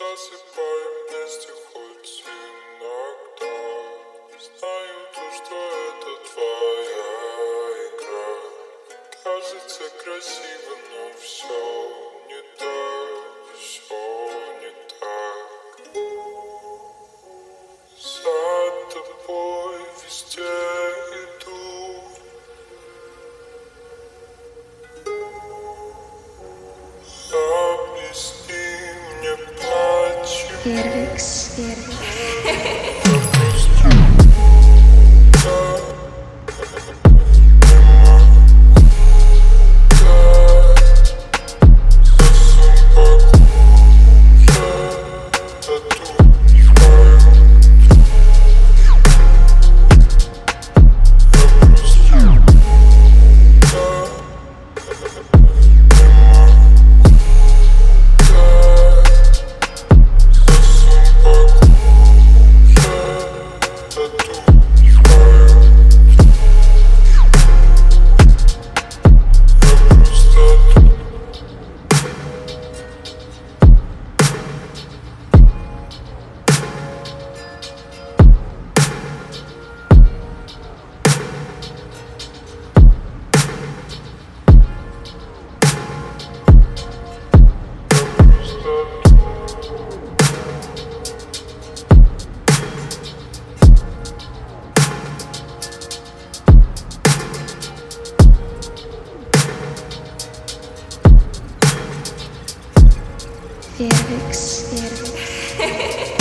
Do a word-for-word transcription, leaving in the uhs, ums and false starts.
засыпаем вместе хоть иногда. Знаю то, что это твоя игра. Кажется красиво, но все не так, все не так. За тобой везде иду. Объясни мне, почему Фервикс, Фервикс. Фервикс, Фервикс.